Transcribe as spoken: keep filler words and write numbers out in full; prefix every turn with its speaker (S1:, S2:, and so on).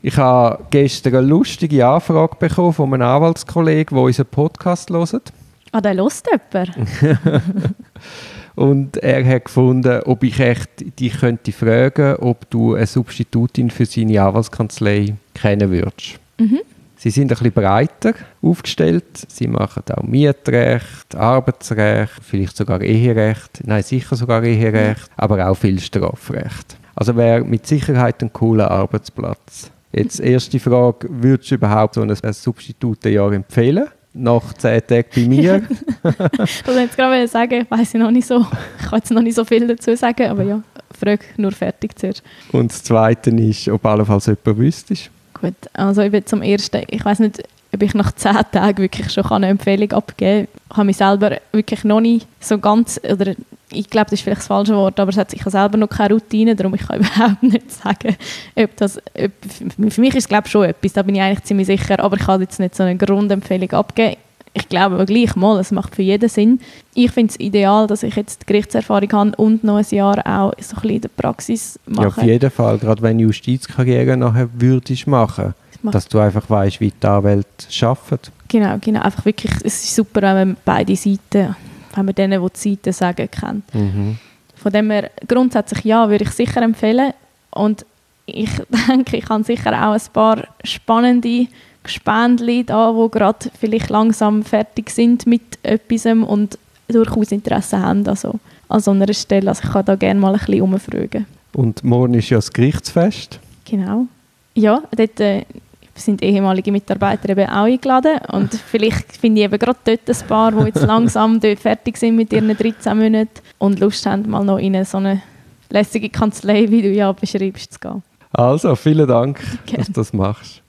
S1: Ich habe gestern eine lustige Anfrage bekommen von einem Anwaltskollegen, der unseren Podcast hört.
S2: Ah, der hört jemand?
S1: Und er hat gefunden, ob ich echt dich könnte fragen, ob du eine Substitutin für seine Anwaltskanzlei kennen würdest.
S2: Mhm.
S1: Sie sind ein bisschen breiter aufgestellt. Sie machen auch Mietrecht, Arbeitsrecht, vielleicht sogar Eherecht. Nein, sicher sogar Eherecht, aber auch viel Strafrecht. Also wäre mit Sicherheit ein cooler Arbeitsplatz. Jetzt erste Frage, würdest du überhaupt so ein Substitutenjahr empfehlen? Nach zehn Tagen bei mir?
S2: Ich wollte jetzt gerade sagen, ich weiss noch nicht so. Ich kann jetzt noch nicht so viel dazu sagen, aber ja, frage nur fertig zuerst.
S1: Und das Zweite ist, ob allenfalls jemand wüsstest.
S2: Gut, also ich bin zum Ersten, ich weiss nicht, ob ich nach zehn Tagen wirklich schon eine Empfehlung abgeben kann. Ich habe mich selber wirklich noch nicht so ganz, oder ich glaube, das ist vielleicht das falsche Wort, aber es hat, ich habe selber noch keine Routine, darum ich kann überhaupt nicht sagen, ob das, ob, für mich ist es glaube ich schon etwas, da bin ich eigentlich ziemlich sicher, aber ich kann jetzt nicht so eine Grundempfehlung abgeben. Ich glaube aber gleich mal, es macht für jeden Sinn. Ich finde es ideal, dass ich jetzt Gerichtserfahrung habe und noch ein Jahr auch so ein bisschen in der Praxis mache.
S1: Ja, auf jeden Fall, gerade wenn du Justizkarriere nachher würdest machen, dass du einfach weißt, wie die Anwälte arbeiten.
S2: Genau, genau, einfach wirklich, es ist super, wenn man beide Seiten, wenn man denen, die die Seiten sagen, kennt. Mhm. Von dem her, grundsätzlich ja, würde ich sicher empfehlen. Und ich denke, ich habe sicher auch ein paar spannende Gespendli da, die gerade vielleicht langsam fertig sind mit etwas und durchaus Interesse haben also an so einer Stelle. Also ich kann da gerne mal ein bisschen umfragen. Und
S1: morgen ist ja das Gerichtsfest.
S2: Genau. Ja, dort äh, sind ehemalige Mitarbeiter eben auch eingeladen und vielleicht finde ich eben gerade dort ein paar, die jetzt langsam dort fertig sind mit ihren dreizehn Monaten und Lust haben, mal noch in eine so eine lässige Kanzlei, wie du ja beschreibst, zu gehen.
S1: Also, vielen Dank,
S2: Gerne.
S1: dass du das machst.